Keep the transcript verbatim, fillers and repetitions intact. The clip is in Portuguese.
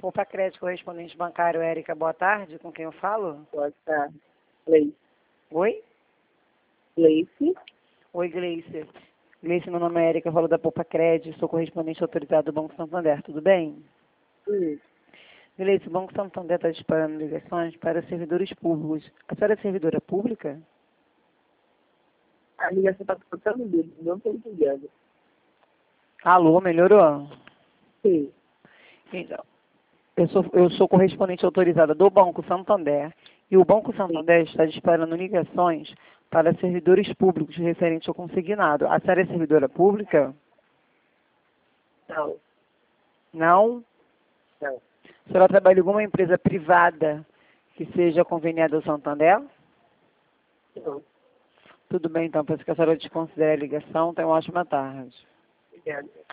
Poupa Crédito, correspondente bancário, Érica, boa tarde, com quem eu falo? Boa tarde. Gleice. Oi? Gleice. Oi, Gleice. Gleice, meu nome é Érica, eu falo da Poupa Crédito, sou correspondente autorizado do Banco Santander, tudo bem? Hum. Gleice, o Banco Santander está disparando ligações para servidores públicos. A senhora é servidora pública? A ligação está cortando dele, não estou entendendo. Alô, melhorou? Sim. Então, eu sou, eu sou correspondente autorizada do Banco Santander e o Banco Santander está disparando ligações para servidores públicos referentes ao consignado. A senhora é servidora pública? Não. Não? Não. A senhora trabalha em alguma empresa privada que seja conveniada ao Santander? Não. Tudo bem, então, peço que a senhora desconsidere a ligação. Tenha uma ótima tarde. Obrigada.